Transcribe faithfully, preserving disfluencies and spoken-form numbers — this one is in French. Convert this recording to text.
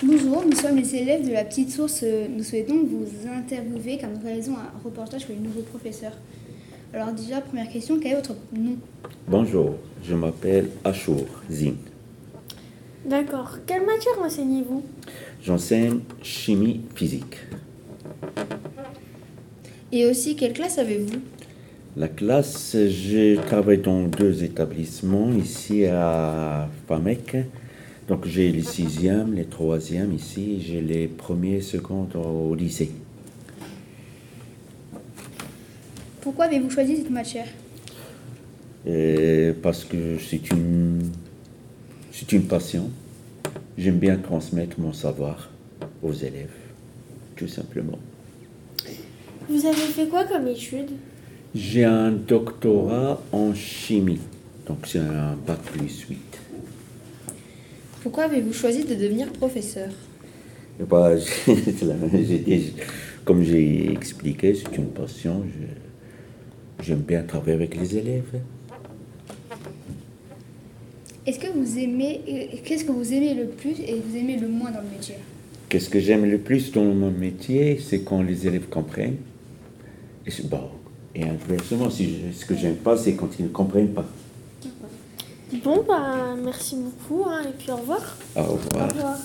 Bonjour, nous sommes les élèves de la petite source. Nous souhaitons vous interviewer car nous réalisons un reportage sur les nouveaux professeurs. Alors déjà, première question, quel est votre nom? Bonjour, je m'appelle Achour Zine. D'accord. Quelle matière enseignez-vous? J'enseigne chimie physique. Et aussi, quelle classe avez-vous? La classe, je travaille dans deux établissements ici à Famec. Donc j'ai les sixièmes, les troisièmes ici, j'ai les premiers et secondes au lycée. Pourquoi avez-vous choisi cette matière? Et parce que c'est une, c'est une passion. J'aime bien transmettre mon savoir aux élèves, tout simplement. Vous avez fait quoi comme études? J'ai un doctorat en chimie, donc c'est un bac plus huit. Pourquoi avez-vous choisi de devenir professeur? Et bah, j'ai- j'ai déjà- comme j'ai expliqué, c'est une passion. Je- j'aime bien travailler avec les élèves. Est-ce que vous aimez, euh, qu'est-ce que vous aimez le plus et vous aimez le moins dans le métier? Qu'est-ce que j'aime le plus dans mon métier, c'est quand les élèves comprennent. Et, c'est- bon, et inversement, si je- ce que j'aime pas, c'est quand ils ne comprennent pas. Bon, bah, merci beaucoup, hein, et puis au revoir. Au revoir. Au revoir.